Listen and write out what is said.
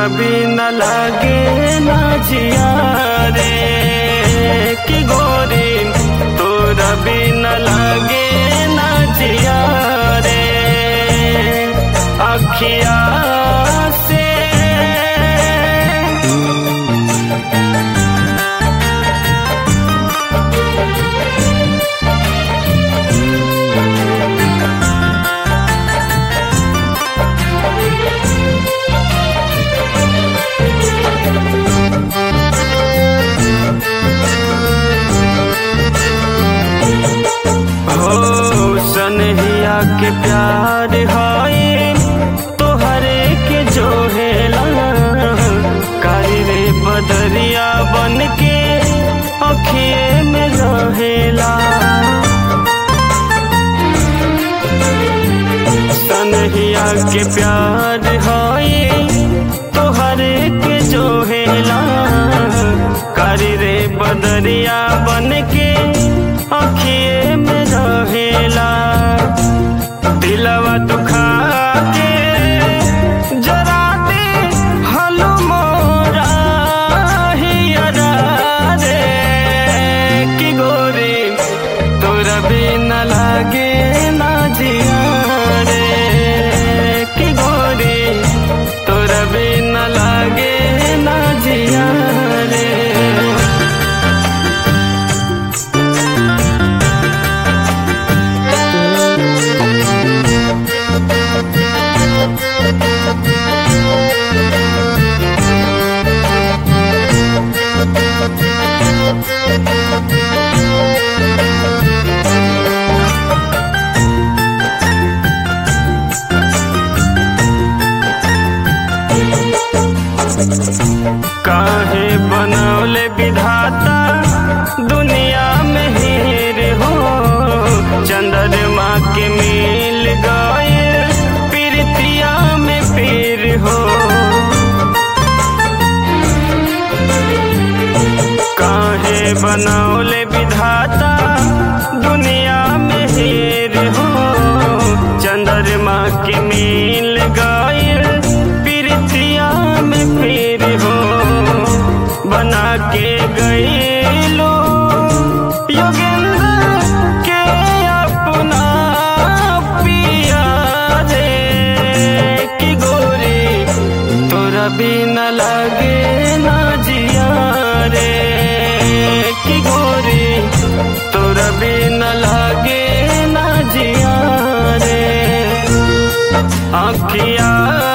भी न लागे ना जिया रे कि गोरी तोरा भी न लागे ना जिया रे अखिया से सनहिया के प्यार हाय तोहरे के जो हेला कारी रे बदरिया बन के अखिए में रहेला सनहिया के प्यार हाय तोहरे के जो हेला कारी रे बदरिया बन के अखिए में रहेला दिलवा दुखा के जरा दे हलो मोरा हियरा रे कि गोरी तोरा भी न लागे ना जिया रे कि गोरी तोरा भी न लागे ना जिया रे काहे बनौले विधाता दुनिया में हीर हो चंद्रमा के मिल गए प्रीतिया में पीर हो काहे बनौले विधाता दुनिया में हीर हो चंद्रमा के मिल गए प्रीतिया में पीर हो बना के गईलो योगेंद्र के अपना पिया रे कि गोरी तोरा भी न लागे ना जिया रे कि गोरी तोरा भी न लागे ना जिया रे अखिया